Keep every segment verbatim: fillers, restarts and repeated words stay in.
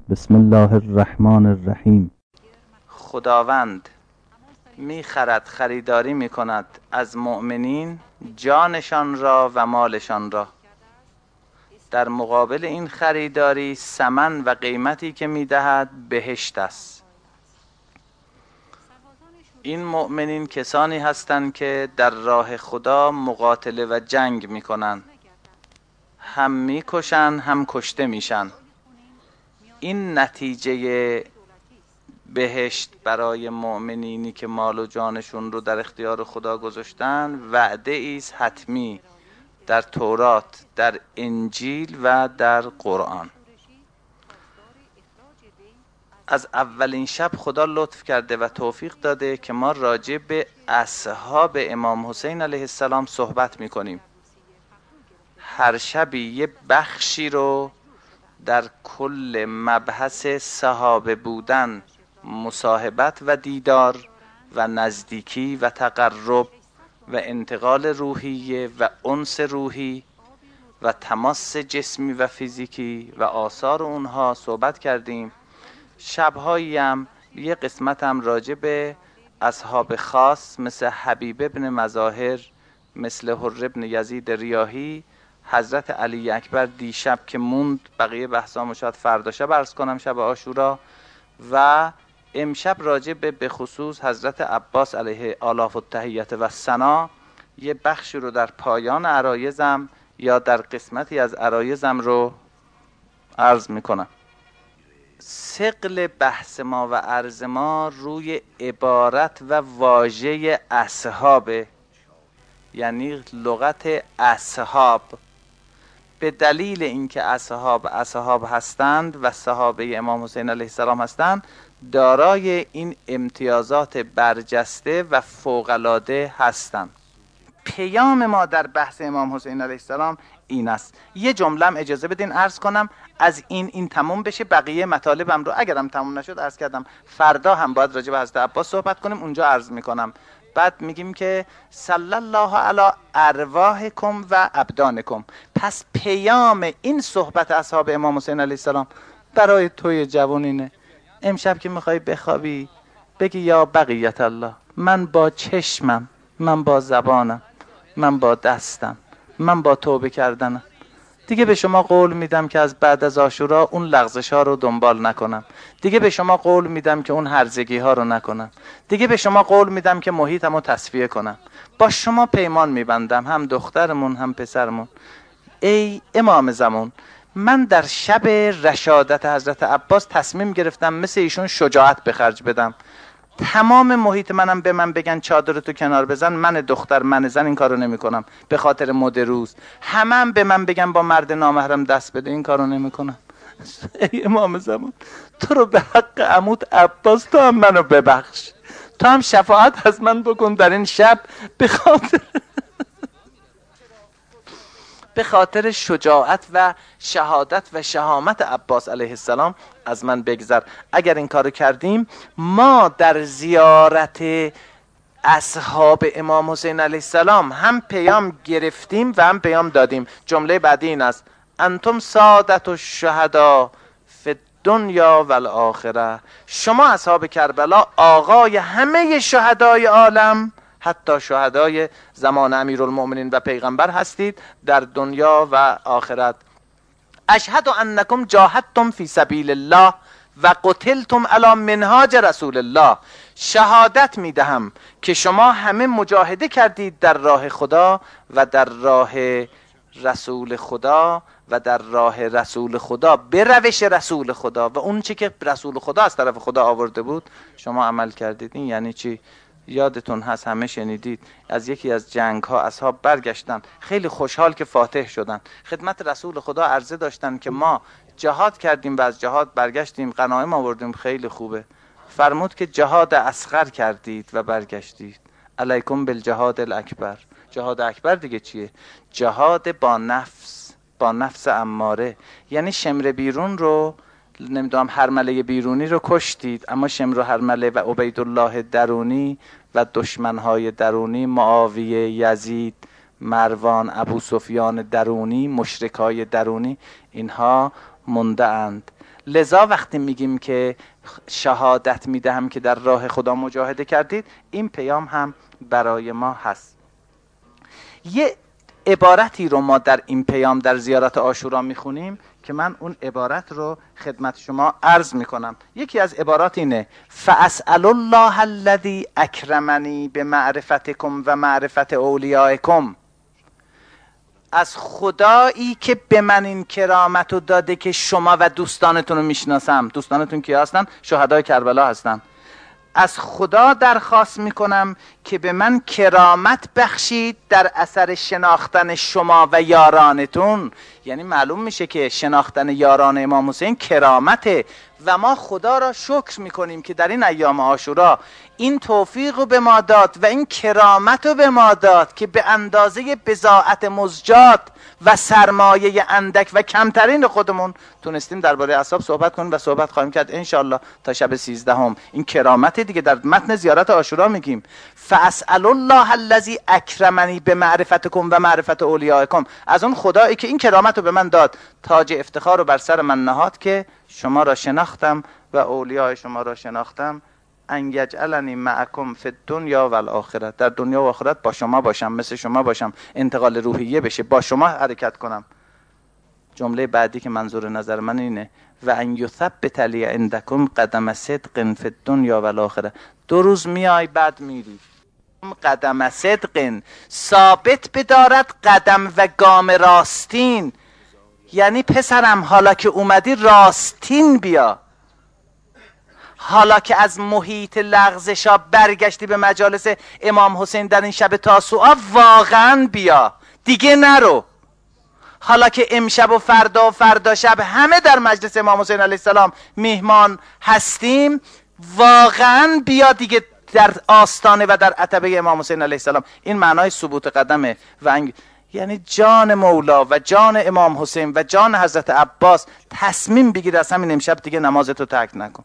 بسم الله الرحمن الرحیم. خداوند میخرد، خریداری میکند از مؤمنین جانشان را و مالشان را. در مقابل این خریداری ثمن و قیمتی که میدهد بهشت است. این مؤمنین کسانی هستند که در راه خدا مقاتله و جنگ میکنن، هم میکشن هم کشته میشن. این نتیجه بهشت برای مؤمنینی که مال و جانشون رو در اختیار خدا گذاشتن وعده است حتمی در تورات، در انجیل و در قرآن. از اولین شب خدا لطف کرده و توفیق داده که ما راجع به اصحاب امام حسین علیه السلام صحبت میکنیم. هر شبی یه بخشی رو در کل مبحث صحابه بودن، مصاحبت و دیدار و نزدیکی و تقرب و انتقال روحیه و انس روحی و تماس جسمی و فیزیکی و آثار اونها صحبت کردیم. شبهایی هم یه قسمت هم راجع به اصحاب خاص مثل حبیب ابن مظاهر، مثل حر ابن یزید ریاحی، حضرت علی اکبر دیشب که موند، بقیه بحثامو شاید فردا شب عرض کنم، شب عاشورا، و امشب راجع به به خصوص حضرت عباس علیه آلاف التحیت و ثنا یه بخشی رو در پایان عرایزم یا در قسمتی از عرایزم رو عرض میکنم. ثقل بحث ما و عرض ما روی عبارت و واژه اصحاب، یعنی لغت اصحاب. به دلیل اینکه اصحاب اصحاب هستند و صحابه امام حسین علیه السلام هستند، دارای این امتیازات برجسته و فوق‌العاده هستند. پیام ما در بحث امام حسین علیه السلام این است. یه جمله‌ام اجازه بدین عرض کنم، از این این تموم بشه. بقیه مطالبم رو اگرم تموم نشد عرض کردم فردا هم باید راجع به حضرت عباس صحبت کنیم، اونجا عرض میکنم. بعد میگیم که صلی الله علی ارواحکم و ابدانکم. پس پیام این صحبت اصحاب امام حسین علیه السلام برای توی جوانینه. امشب که میخوای بخوابی بگی یا بقیت الله، من با چشمم، من با زبانم، من با دستم، من با توبه کردنم دیگه به شما قول میدم که از بعد از عاشورا اون لغزش ها رو دنبال نکنم. دیگه به شما قول میدم که اون هرزگی ها رو نکنم. دیگه به شما قول میدم که محیطم رو تصفیه کنم. با شما پیمان میبندم، هم دخترمون هم پسرمون. ای امام زمان، من در شب رشادت حضرت عباس تصمیم گرفتم مثل ایشون شجاعت به خرج بدم. تمام محیط منم به من بگن چادرتو کنار بزن، من دختر من زن این کارو نمی کنم به خاطر مد روز. همه هم به من بگن با مرد نامحرم دست بده، این کارو نمی کنم. ای امام زمان، تو رو به حق عمود عباس تو هم منو ببخش، تو هم شفاعت از من بکن در این شب، به خاطر به خاطر شجاعت و شهادت و شهامت عباس علیه السلام از من بگذر. اگر این کارو کردیم، ما در زیارت اصحاب امام حسین علیه السلام هم پیام گرفتیم و هم پیام دادیم. جمله بعدی این است: انتم سادت الشهدا فی الدنیا و الاخره. شما اصحاب کربلا آقای همه شهدای عالم، حتی شهدای زمان امیرالمؤمنین و پیغمبر هستید در دنیا و آخرت. اشهد انکم جاهدتم فی سبیل الله و قتلتم علی منهاج رسول الله. شهادت میدهم که شما همه مجاهده کردید در راه خدا و در راه رسول خدا و در راه رسول خدا، به روش رسول خدا و اون چی که رسول خدا از طرف خدا آورده بود شما عمل کردید. این یعنی چی؟ یادتون هست، همه شنیدید، از یکی از جنگ ها اصحاب برگشتن خیلی خوشحال که فاتح شدن، خدمت رسول خدا عرضه داشتن که ما جهاد کردیم و از جهاد برگشتیم، غنایم آوردیم، خیلی خوبه. فرمود که جهاد اصغر کردید و برگشتید، علیکم بالجهاد الاکبر. جهاد اکبر دیگه چیه؟ جهاد با نفس، با نفس اماره. یعنی شمر بیرون رو، نمیدونم هرمله بیرونی رو کشتید، اما شمر و هرمله و عبیدالله درونی و دشمنهای درونی، معاویه، یزید، مروان، ابو سفیان درونی، مشرکای درونی، اینها مونده اند. لذا وقتی میگیم که شهادت میدهم که در راه خدا مجاهده کردید، این پیام هم برای ما هست. یه عبارتی رو ما در این پیام در زیارت عاشورا میخونیم که من اون عبارت رو خدمت شما عرض میکنم. یکی از عبارات اینه: فاسأل الله الذی اکرمنی بمعرفتکم و معرفت اولیائکم. از خدایی که به من این کرامت رو داده که شما و دوستانتون رو میشناسم. دوستانتون کیا هستن؟ شهدای کربلا هستن. از خدا درخواست میکنم که به من کرامت بخشید در اثر شناختن شما و یارانتون. یعنی معلوم میشه که شناختن یاران امام حسین کرامته و ما خدا را شکر میکنیم که در این ایام عاشورا این توفیق رو به ما داد و این کرامت رو به ما داد که به اندازه بضاعت مزجات و سرمایه اندک و کمترین خودمون تونستیم درباره اصحاب صحبت کنیم و صحبت خواهیم کرد انشالله تا شب سیزدهم. این کرامت دیگه در متن زیارت عاشورا میگیم فاسأل الله الذی اکرمنی بمعرفتکم و معرفت اولیائکم. از اون خدایی که این کرامت رو به من داد، تاج افتخار رو بر سر من نهاد که شما را شناختم و اولیاء شما را شناختم، ان یجعلنی معکم فی الدنیا و الاخره. در دنیا و آخرت با شما باشم، مثل شما باشم، انتقال روحیه بشه، با شما حرکت کنم. جمله بعدی که منظور نظر من اینه: و ان یثبت لی عندکم قدم صدق فی الدنیا و الاخره. دو روز میای بعد میری. قدم صدق، ثابت بدارد قدم و گام راستین. یعنی پسرم حالا که اومدی راستین بیا، حالا که از محیط لغزشا برگشتی به مجالس امام حسین در این شب تاسوعا واقعا بیا، دیگه نرو. حالا که امشب و فردا و فردا شب همه در مجلس امام حسین علیه السلام میهمان هستیم، واقعا بیا دیگه در آستانه و در عتبه امام حسین علیه السلام. این معنای ثبوت قدمه. و انگ... یعنی جان مولا و جان امام حسین و جان حضرت عباس تصمیم بگیر از همین امشب دیگه نمازتو ترک نکن.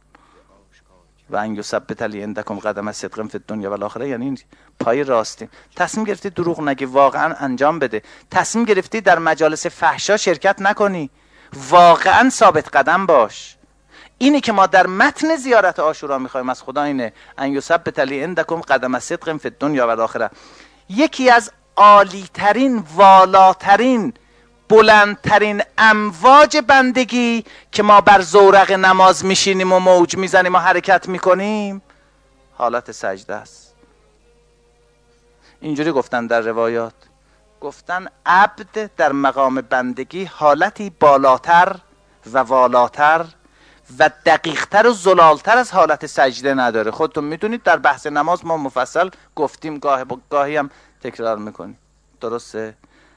و ان یثبت لی عندکم قدم صدق فی الدنیا و الاخره، یعنی پای راستین. تصمیم گرفتی دروغ نگی، واقعا انجام بده. تصمیم گرفتی در مجالس فحشا شرکت نکنی، واقعا ثابت قدم باش. اینی که ما در متن زیارت عاشورا میخوایم از خدا اینه: ان یثبت لی عندکم قدم صدق فی الدنیا و الاخره. یکی از عالی ترین، والاترین، بلندترین امواج بندگی که ما بر زورق نماز میشینیم و موج میزنیم و حرکت میکنیم، حالت سجده است. اینجوری گفتن در روایات، گفتن عبد در مقام بندگی حالتی بالاتر و والاتر و دقیقتر و زلالتر از حالت سجده نداره. خودتون میدونید در بحث نماز ما مفصل گفتیم، گاه با گاهی هم تکرار میکنیم. درسته؟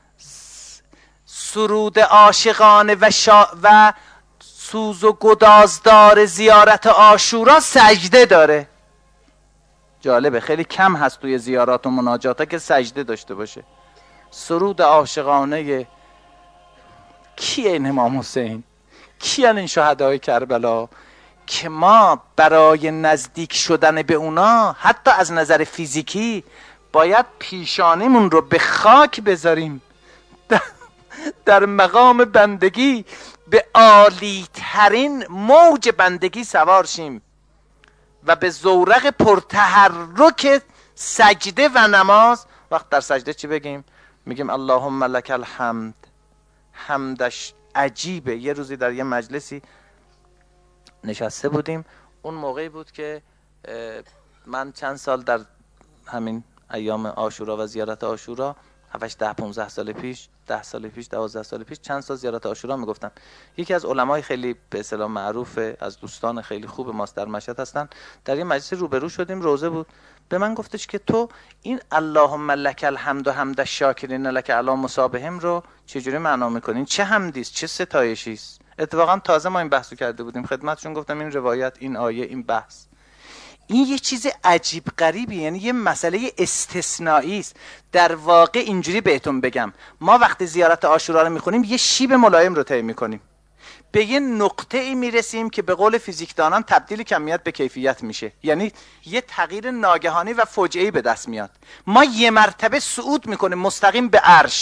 سرود عاشقانه و, شا... و سوز و گدازدار زیارت عاشورا سجده داره. جالبه، خیلی کم هست توی زیارات و مناجات که سجده داشته باشه. سرود عاشقانه کیه؟ این امام حسین. کیان این شهدای کربلا که ما برای نزدیک شدن به اونا حتی از نظر فیزیکی باید پیشانیمون رو به خاک بذاریم، در مقام بندگی به عالی ترین موج بندگی سوار شیم و به زورق پرتحرک سجده و نماز. وقت در سجده چی بگیم؟ میگیم اللهم لک الحمد. حمدش عجیبه. یه روزی در یه مجلسی نشسته بودیم، اون موقعی بود که من چند سال در همین ایام عاشورا و زیارت عاشورا، هفتش ده پونزده سال پیش، ده سال پیش، دوازده سال پیش، چند سال زیارت عاشورا میگفتم. یکی از علمای خیلی به اصطلاح معروف، از دوستان خیلی خوب ماست در مشهد هستن، در یه مجلس روبرو شدیم، روزه بود، به من گفتش که تو این اللهم لک الحمد و حمد الشاکرین لک علی مصابهم رو چجوری معنا میکنین؟ چه حمدیست؟ چه ستایشیست؟ اتفاقا تازه ما این بحثو کرده بودیم خدمتشون، گفتم این روایت، این آیه، این بحث، این یه چیز عجیب غریبی، یعنی یه مسئله استثنایی است. در واقع اینجوری بهتون بگم، ما وقتی زیارت عاشورا رو میخونیم یه شیب ملایم رو طی میکنیم، به یه نقطه ای میرسیم که به قول فیزیکدانان تبدیل کمیت به کیفیت میشه، یعنی یه تغییر ناگهانی و فجعه‌ای به دست میاد. ما یه مرتبه صعود میکنیم مستقیم به عرش،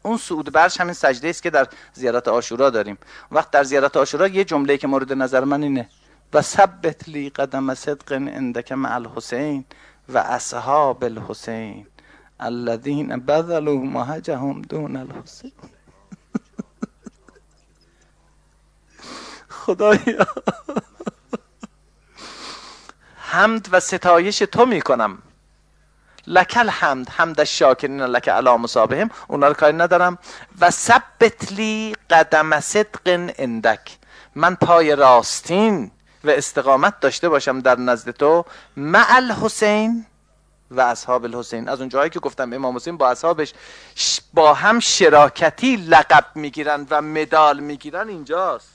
اون صعود به عرش همین سجده است که در زیارت عاشورا داریم. وقت در زیارت عاشورا یه جمله که مورد نظر من اینه: و ثبت لی قدم صدق عندک مع الحسین و اصحاب الحسین الذین بذلوا مهجهم دون الحسین. خدایا حمد و ستایش تو میکنم، لک الحمد حمد الشاکرین لک علی مصابهم، اونا رو کاری ندارم. و ثبت لی قدم صدق عندک، من پای راستین و استقامت داشته باشم در نزد تو، مع الحسین و اصحاب الحسین. از اون جایی که گفتم امام حسین با اصحابش با هم شراکتی لقب میگیرن و مدال میگیرن، اینجاست.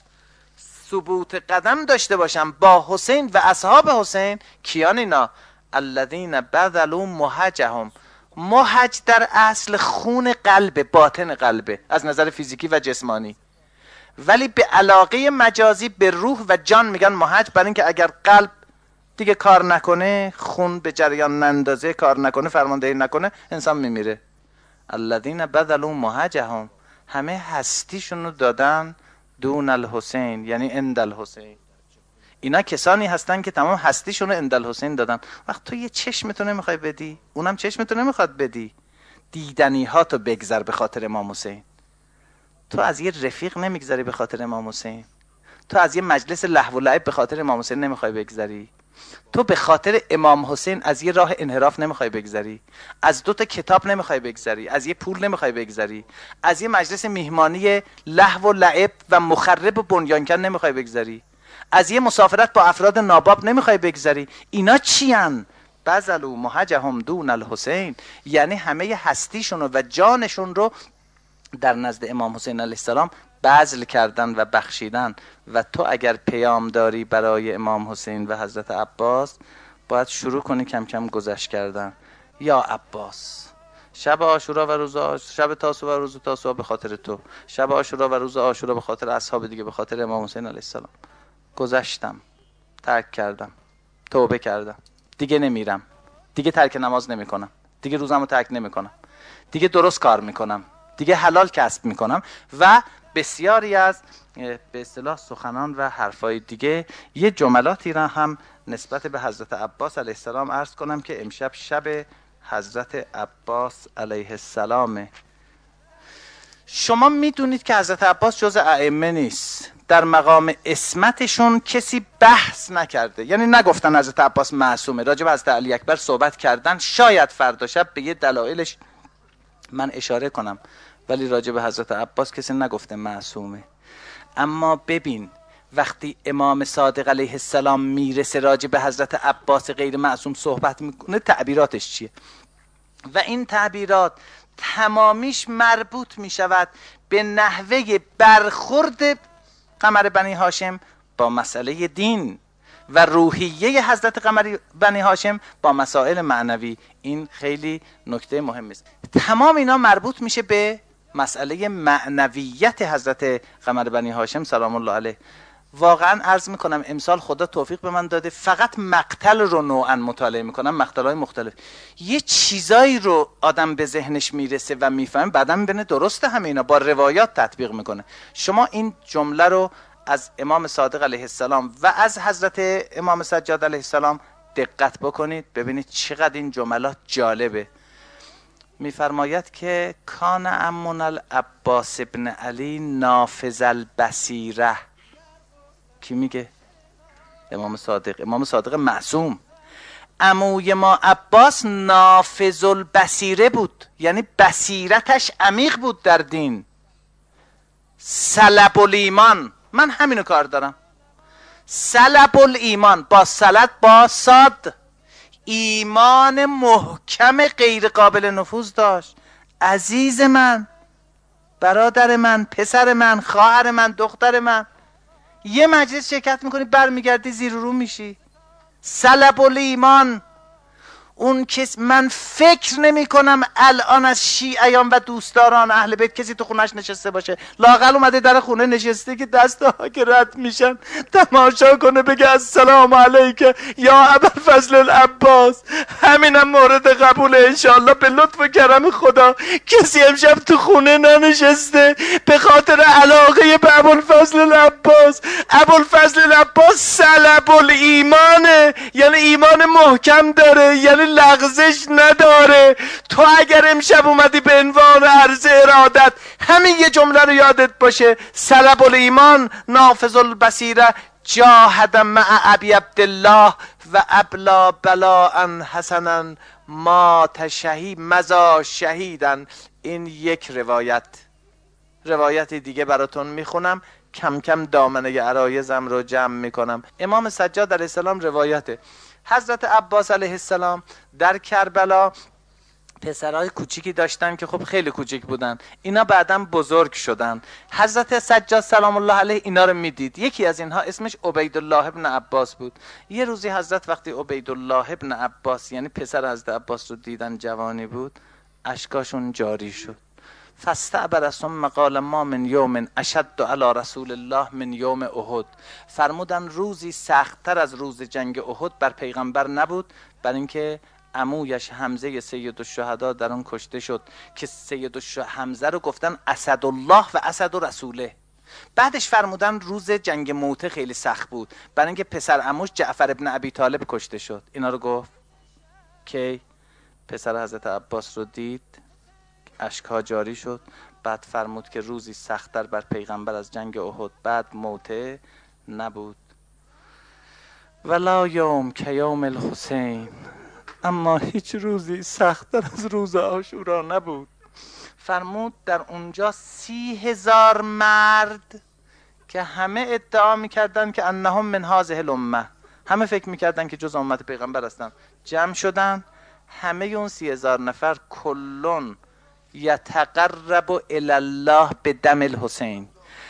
ثبوت قدم داشته باشم با حسین و اصحاب حسین. کیان اینا؟ الذین بذلوا مهجهم. مهج در اصل خون قلب، باطن قلبه از نظر فیزیکی و جسمانی، ولی به علاقه مجازی به روح و جان میگن مهج، برای اینکه اگر قلب دیگه کار نکنه، خون به جریان نندازه، کار نکنه، فرماندهی نکنه، انسان میمیره. الذین بذلوا مهجهم، همه هستیشونو دادن دون الحسین، یعنی عند الحسین. اینا کسانی هستن که تمام هستیشونو عند الحسین دادن. وقت تو یه چشمتو نمیخوای بدی، اونم چشمتو نمیخواد بدی، دیدنی ها تو بگذر به خاطر امام حسین. تو از یه رفیق نمیگذری به خاطر امام حسین، تو از یه مجلس لهو و لعب به خاطر امام حسین نمیخوای بگذری، تو به خاطر امام حسین از یه راه انحراف نمیخوای بگذری، از دو تا کتاب نمیخوای بگذری، از یه پول نمیخوای بگذری، از یه مجلس میهمانی لهو و لعب و مخرب و بنیانکن نمیخوای بگذری، از یه مسافرت با افراد ناباب نمیخوای بگذری. اینا چیان؟ بذلوا مهجهم دون الحسین، یعنی همه هستیشون و جانشون رو در نزد امام حسین علیه السلام بذل کردن و بخشیدن. و تو اگر پیام داری برای امام حسین و حضرت عباس، باید شروع کنی کم کم گذشت کردن. یا عباس، شب عاشورا و روز آش... شب تاسوعا و روز تاسوعا به خاطر تو، شب عاشورا و روز عاشورا به خاطر اصحاب دیگه، به خاطر امام حسین علیه السلام گذشتم، ترک کردم، توبه کردم، دیگه نمیرم، دیگه ترک نماز نمی کنم، دیگه روزمو ترک نمی کنم، دیگه درست کار میکنم، دیگه حلال کسب میکنم. و بسیاری از به اصطلاح سخنان و حرفای دیگه. یه جملاتی را هم نسبت به حضرت عباس علیه السلام عرض کنم که امشب شب حضرت عباس علیه السلامه. شما میدونید که حضرت عباس جز ائمه نیست، در مقام عصمتشون کسی بحث نکرده، یعنی نگفتن حضرت عباس معصومه. راجع به حضرت علی اکبر صحبت کردن، شاید فردا شب به یه دلایلش من اشاره کنم، ولی راجع به حضرت عباس کسی نگفته معصومه. اما ببین وقتی امام صادق علیه السلام میرسه راجع به حضرت عباس غیر معصوم صحبت میکنه، تعبیراتش چیه؟ و این تعبیرات تمامیش مربوط میشود به نحوه برخورد قمر بنی هاشم با مسئله دین و روحیه حضرت قمر بنی هاشم با مسائل معنوی. این خیلی نکته مهمی است. تمام اینا مربوط میشه به مسئله معنویت حضرت قمر بنی هاشم سلام الله علیه. واقعا عرض میکنم امسال خدا توفیق به من داده فقط مقتل رو نوعا مطالعه میکنم، مقتلهای مختلف. یه چیزایی رو آدم به ذهنش میرسه و میفهمه، بعدا میبینه درسته همه اینا، با روایات تطبیق میکنه. شما این جمله رو از امام صادق علیه السلام و از حضرت امام سجاد علیه السلام دقت بکنید، ببینید چقدر این جملات جالبه. میفرماید که کان عمنا العباس ابن علی نافذ البصیره. کی میگه؟ امام صادق، امام صادق معصوم. عموی ما عباس نافذ البصیره بود، یعنی بصیرتش عمیق بود در دین. سلب الایمان، من همینو کار دارم. سلب الایمان با سلط با صاد، ایمان محکم غیر قابل نفوذ داشت. عزیز من، برادر من، پسر من، خواهر من، دختر من، یه مجلس شرکت میکنی برمیگردی زیر رو میشی. سلب الایمان. اون کس من فکر نمی کنم الان از شیعیان و دوستداران اهل بیت کسی تو خونش نشسته باشه، لااقل اومده در خونه نشسته که دستها که رد میشن تماشا کنه بگه السلام علیک یا ابوالفضل العباس. همینم مورد قبوله انشاءالله به لطف و کرم خدا. کسی امشب تو خونه ننشسته به خاطر علاقه به ابوالفضل العباس. ابوالفضل العباس سلب الایمانه، یعنی ایمان محکم داره، یعنی لغزش نداره. تو اگر امشب اومدی به عنوان عرض ارادت همین یه جمله رو یادت باشه، سلب الایمان نافذ البصیره جاهد مع ابی عبدالله و ابلا بلاء حسنا مات شهید مزا شهیدن. این یک روایت. روایت دیگه براتون میخونم، کم کم دامنه عرایزم رو جمع میکنم. امام سجاد علیه السلام روایته حضرت عباس علیه السلام در کربلا پسرای کوچیکی داشتن که خب خیلی کوچیک بودن، اینا بعداً بزرگ شدن. حضرت سجاد سلام الله علیه اینا رو میدید. یکی از اینها اسمش عبیدالله ابن عباس بود. یه روزی حضرت وقتی عبیدالله ابن عباس یعنی پسر حضرت عباس رو دیدن جوانی بود، اشکاشون جاری شد. فاستعبر ثم قال ما من یوم اشد علی رسول الله من یوم احد. فرمودن روزی سخت‌تر از روز جنگ احد بر پیغمبر نبود، بر اینکه عمویش حمزه سید الشهدا در اون کشته شد که سید حمزه رو گفتن اسد الله و اسد رسوله. بعدش فرمودن روز جنگ موته خیلی سخت بود، برای اینکه پسر عموش جعفر ابن ابی طالب کشته شد. اینا رو گفت که پسر حضرت عباس رو دید، اشک‌ها جاری شد. بعد فرمود که روزی سخت‌تر بر پیغمبر از جنگ احد بعد موته نبود. ولا یوم که یوم الحسین، اما هیچ روزی سخت‌تر از روز عاشورا نبود. فرمود در اونجا سی هزار مرد که همه ادعا میکردن که انهم من هذه الامه، همه فکر میکردن که جز امت پیغمبر هستن، جمع شدن. همه اون سی هزار نفر کلون یتقرب الی الله به دم الحسین،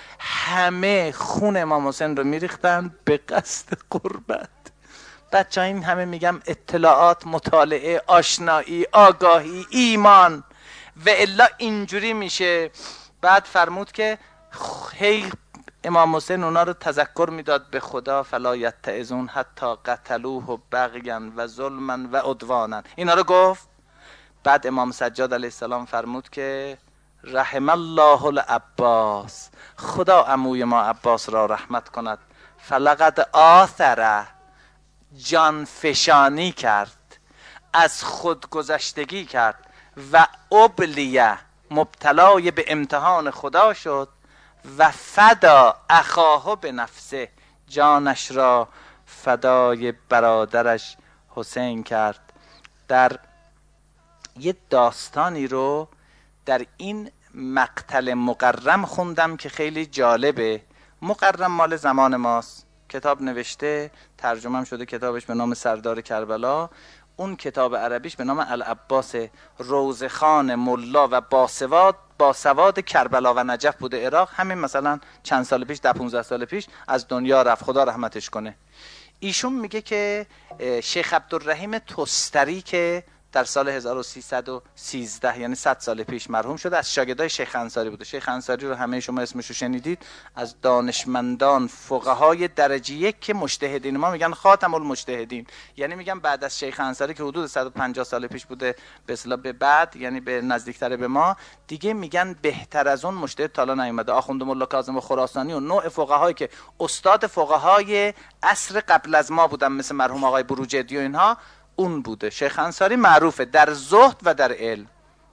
همه خون امام حسین رو میریختن به قصد قربت. بچه این همه میگم اطلاعات، مطالعه، آشنایی، آگاهی، ایمان و الا اینجوری میشه. بعد فرمود که هی امام حسین اونا رو تذکر میداد به خدا، فلا یتعظون حتی قتلوه بغیا و ظلما و عدوانا. اینا رو گفت. بعد امام سجاد علیه السلام فرمود که رحم الله العباس، خدا عموی ما عباس را رحمت کند، فلقد آثره، جان فشانی کرد، از خودگذشتگی کرد، و ابلیه، مبتلای به امتحان خدا شد، و فدا اخاه به نفسه، جانش را فدای برادرش حسین کرد. در یه داستانی رو در این مقتل مقرم خوندم که خیلی جالبه. مقرم مال زمان ماست، کتاب نوشته، ترجمه شده کتابش به نام سردار کربلا. اون کتاب عربیش به نام العباس، روزخان ملا و باسواد باسواد کربلا و نجف بوده عراق. همین مثلا چند سال پیش، ده پونزده سال پیش از دنیا رفت، خدا رحمتش کنه. ایشون میگه که شیخ عبدالرحیم تستری که در سال هزار و سیصد و سیزده یعنی صد سال پیش مرحوم شده، از شاگردای شیخ انصاری بوده. شیخ انصاری رو همه شما اسمشو شنیدید، از دانشمندان فقهای درجه یک که مجتهدین ما میگن خاتم المجتهدین، یعنی میگن بعد از شیخ انصاری که حدود صد و پنجاه سال پیش بوده به اصطلاح به بعد، یعنی به نزدیکتر به ما دیگه، میگن بهتر از اون مجتهد تا الان نیومده. آخوند ملا کاظم خراسانی و نوع فقهایی که استاد فقهای عصر قبل از ما بودن مثل مرحوم آقای بروجردی و اینها، اون بوده. شیخ انصاری معروفه در زهد و در علم.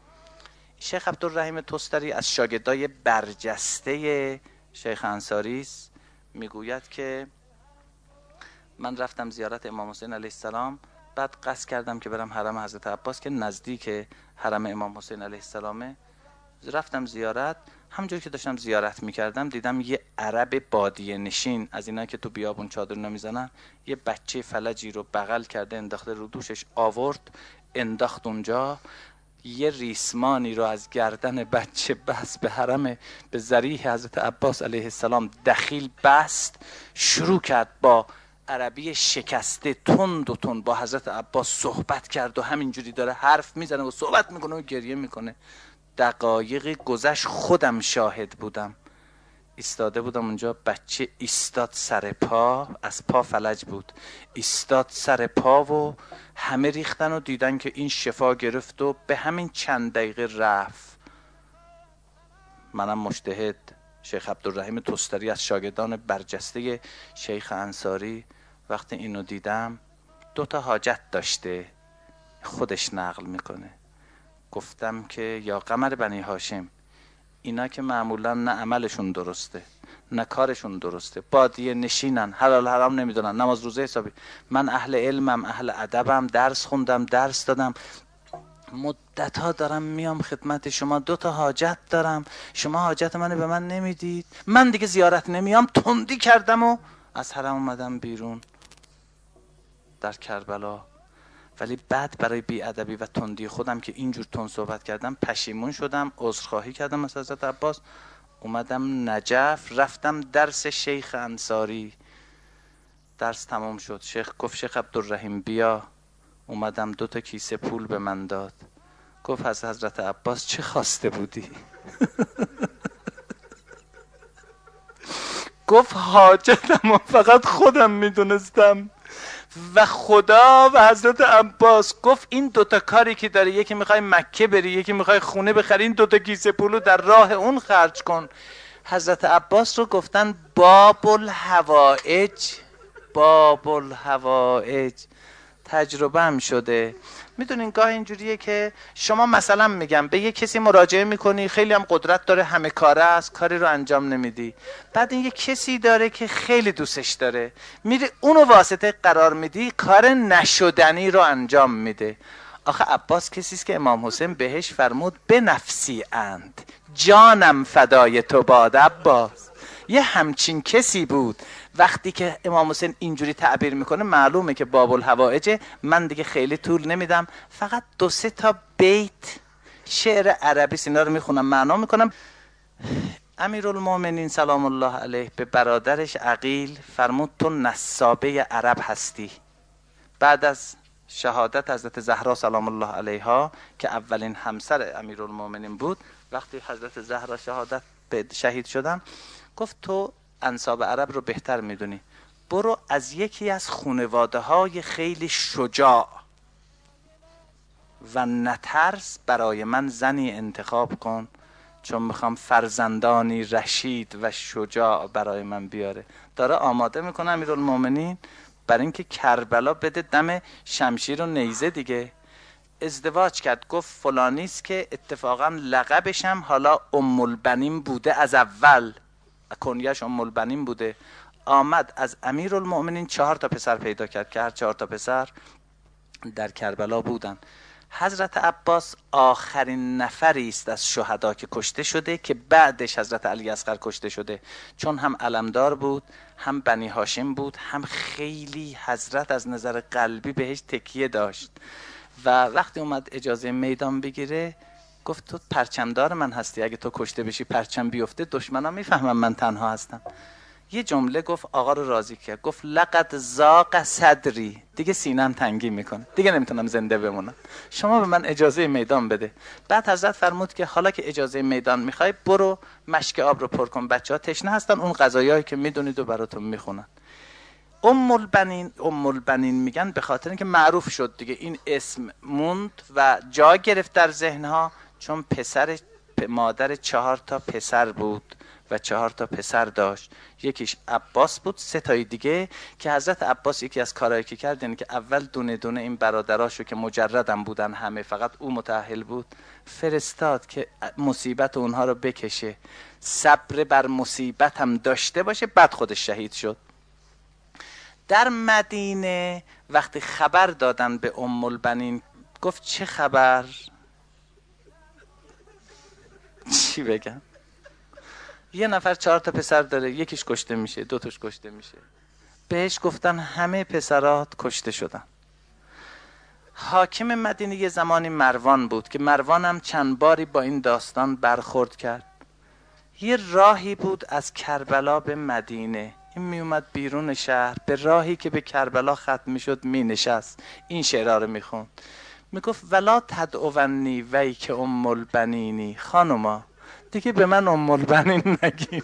شیخ عبدالرحیم تستری از شاگردای برجسته شیخ انصاری است. میگوید که من رفتم زیارت امام حسین علیه السلام، بعد قصد کردم که برم حرم حضرت عباس که نزدیک حرم امام حسین علیه السلامه. رفتم زیارت، همونجور که داشتم زیارت میکردم دیدم یه عرب بادیه نشین، از اینا که تو بیابون چادر نمیزنن، یه بچه فلجی رو بغل کرده انداخته رو دوشش، آورد انداخت اونجا، یه ریسمانی رو از گردن بچه بس به حرم به ذریح حضرت عباس علیه السلام دخیل بست، شروع کرد با عربی شکسته تند و تند با حضرت عباس صحبت کرد و همینجوری داره حرف میزنه و صحبت میکنه و گریه میکنه. دقایقی گذشت، خودم شاهد بودم، ایستاده بودم اونجا، بچه ایستاد سر پا، از پا فلج بود، ایستاد سر پا و همه ریختن و دیدن که این شفا گرفت و به همین چند دقیقه رفت. منم مجتهد، شیخ عبدالرحیم تستری از شاگردان برجسته شیخ انصاری، وقتی اینو دیدم، دو تا حاجت داشته، خودش نقل میکنه. گفتم که یا قمر بنی هاشم، اینا که معمولا نه عملشون درسته نه کارشون درسته، بادیه نشینن، حلال حرام نمیدونن، نماز روزه حسابی. من اهل علمم، اهل ادبم، درس خوندم، درس دادم، مدت ها دارم میام خدمت شما، دو تا حاجت دارم، شما حاجت منو به من نمیدید، من دیگه زیارت نمیام. تندی کردم و از حرم اومدم بیرون در کربلا. ولی بعد برای بیادبی و تندی خودم که اینجور تند صحبت کردم پشیمون شدم، عذرخواهی کردم از حضرت عباس، اومدم نجف، رفتم درس شیخ انصاری. درس تمام شد، شیخ گفت شیخ عبدالرحیم بیا. اومدم، دو تا کیسه پول به من داد، گفت از حضرت عباس چه خواسته بودی؟ گفت حاجتم فقط خودم میدونستم و خدا و حضرت عباس. گفت این دوتا کاری که داری، یکی میخوای مکه بری، یکی میخوای خونه بخری، این دوتا کیسه پولو در راه اون خرج کن. حضرت عباس رو گفتن باب الحوائج، باب الحوائج. تجربه هم شده. میدونین گاه اینجوریه که شما مثلا میگم به یه کسی مراجعه میکنی، خیلی هم قدرت داره، همه کاره است، کاری رو انجام نمیدی، بعد این یه کسی داره که خیلی دوستش داره، میری اونو واسطه قرار میدی، کار نشدنی رو انجام میده. آخه عباس کسیست که امام حسین بهش فرمود به نفسی اند، جانم فدای تو باد عباس. یه همچین کسی بود. وقتی که امام حسین اینجوری تعبیر میکنه معلومه که باب الحوائج. من دیگه خیلی طول نمیدم، فقط دو سه تا بیت شعر عربی اینا رو میخونم، معنا میکنم. امیرالمومنین سلام الله علیه به برادرش عقیل فرمود تو نسابه عرب هستی. بعد از شهادت حضرت زهرا سلام الله علیها که اولین همسر امیرالمومنین بود، وقتی حضرت زهرا شهادت شهید شدن، گفت تو انساب عرب رو بهتر میدونی، برو از یکی از خانواده های خیلی شجاع و نترس برای من زنی انتخاب کن، چون میخوام فرزندانی رشید و شجاع برای من بیاره. داره آماده میکنه امیرالمومنین برای اینکه کربلا بده دم شمشیر و نیزه دیگه. ازدواج کرد، گفت فلانیست که اتفاقا لقبشم حالا ام البنین بوده، از اول کنیش ام البنین بوده. آمد از امیرالمومنین چهار تا پسر پیدا کرد که هر چهار تا پسر در کربلا بودن. حضرت عباس آخرین نفری است از شهدا که کشته شده که بعدش حضرت علی اصغر کشته شده، چون هم علمدار بود، هم بنی هاشم بود، هم خیلی حضرت از نظر قلبی بهش تکیه داشت. و وقتی اومد اجازه میدان بگیره گفت تو پرچمدار من هستی، اگه تو کشته بشی پرچم بیفته دشمنان میفهمم من تنها هستم. یه جمله گفت آقا رو راضی کرد، گفت لقد ضاق صدری، دیگه سینم تنگی میکنه، دیگه نمیتونم زنده بمونم، شما به من اجازه میدان بده. بعد حضرت فرمود که حالا که اجازه میدان میخوای برو مشک آب رو پر کن، بچه‌ها تشنه هستن، اون غذایایی که میدونید و براتون میخونن. ام البنین، ام البنین میگن به خاطر اینکه معروف شد دیگه، این اسم موند و جا گرفت در ذهنها، چون پسر مادر چهار تا پسر بود و چهار تا پسر داشت، یکیش عباس بود، سه تای دیگه که حضرت عباس یکی از کارهایی که کرد اینه که اول دونه دونه این برادراشو که مجردم بودن همه، فقط او متأهل بود، فرستاد که مصیبت اونها رو بکشه، صبر بر مصیبت هم داشته باشه، بعد خودش شهید شد. در مدینه وقتی خبر دادن به ام البنین، گفت چه خبر؟ چی بگم؟ یه نفر چهار تا پسر داره، یکیش کشته میشه، دو تاش کشته میشه. بهش گفتن همه پسرات کشته شدن. حاکم مدینه یه زمانی مروان بود که مروان هم چند باری با این داستان برخورد کرد. یه راهی بود از کربلا به مدینه، این می اومد بیرون شهر، به راهی که به کربلا ختم می شد می نشست، این شعرها رو می خوند. می گفت ولا تدعونی وی که ام البنینی، خانوما دیگه به من ام البنین نگین.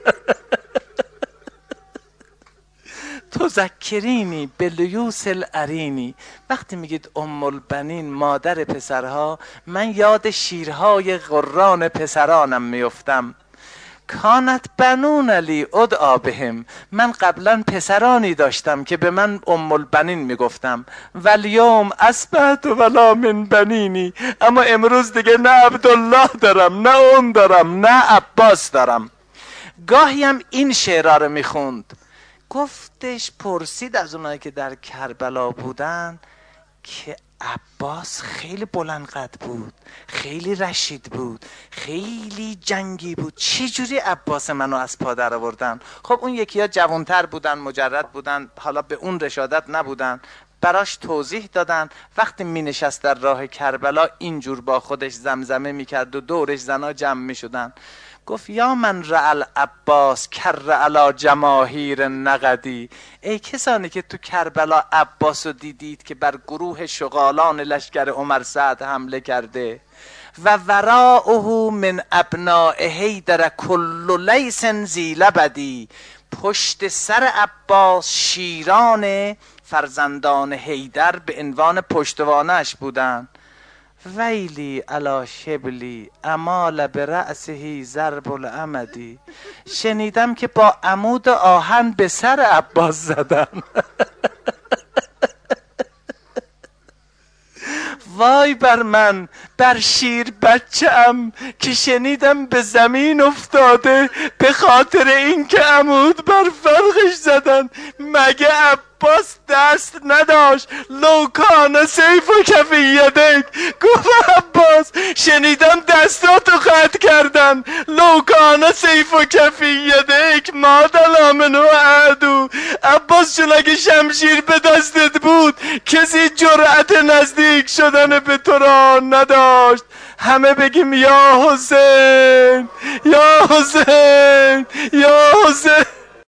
تذکرینی به لیوس الارینی، وقتی میگید ام البنین مادر پسرها، من یاد شیرهای غران پسرانم میفتم. کانت بنون لی ادعا بهم، من قبلا پسرانی داشتم که به من ام البنین میگفتم. والیوم اصبحت ولا من بنینی، اما امروز دیگه نه عبدالله دارم، نه اون دارم، نه عباس دارم. گاهی هم این شعرها رو میخوند. گفتش پرسید از اونایی که در کربلا بودن که عباس خیلی بلند قد بود، خیلی رشید بود، خیلی جنگی بود، چه جوری عباس منو از پا در آوردن؟ خب اون یکی ها جوانتر بودن، مجرد بودن، حالا به اون رشادت نبودن. براش توضیح دادن. وقتی می نشست در راه کربلا اینجور با خودش زمزمه می کرد و دورش زنا جمع می شدن. گفت یا من رعل عباس کر علی جماهیر نقدی، ای کسانی که تو کربلا عباس رو دیدید که بر گروه شغالان لشکر عمر سعد حمله کرده. و وراءه من ابناء حیدر کل لیس ذی لبدی، پشت سر عباس شیران فرزندان حیدر به عنوان پشتوانش بودن. ویلی علی شبلی امال برأسه ضرب العمدی، شنیدم که با عمود آهن به سر عباس زدن. وای بر من، بر شیر بچه‌ام که شنیدم به زمین افتاده به خاطر این که عمود بر فرقش زدن. مگه عباس دست نداشت؟ لو کان سیف و کفی یدک. گفت عباس شنیدم دستاتو قطع کردن. لو کان سیف و کفی یدک ما دلامنو عدو. عباس چون اگه شمشیر به دستت بود کسی جرأت نزدیک شدن به تو را نداشت. همه بگیم یا حسین یا حسین یا حسین.